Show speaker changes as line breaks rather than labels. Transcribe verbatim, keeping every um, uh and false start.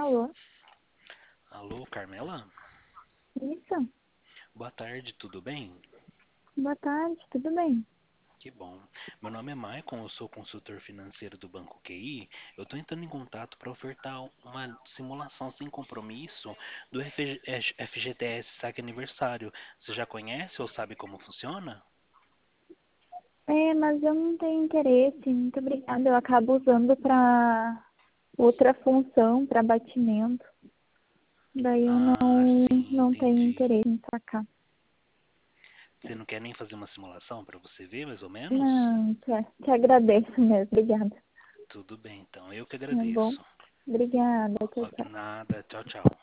Alô?
Alô, Carmela?
Isso?
Boa tarde, tudo bem?
Boa tarde, tudo bem?
Que bom. Meu nome é Maicon, eu sou consultor financeiro do Banco Q I. Eu estou entrando em contato para ofertar uma simulação sem compromisso do F G F G T S Saque Aniversário. Você já conhece ou sabe como funciona?
É, mas eu não tenho interesse, muito obrigada. Eu acabo usando para outra função, para batimento. Daí eu
Ah,
não,
sim,
não tenho
entendi.
interesse em sacar.
Você não quer nem fazer uma simulação para você ver, mais ou menos?
Não, te, te agradeço mesmo, obrigada.
Tudo bem, então. Eu que
Tá bom?
agradeço.
Obrigada, tchau,
Ó,
tchau.
nada, tchau, tchau.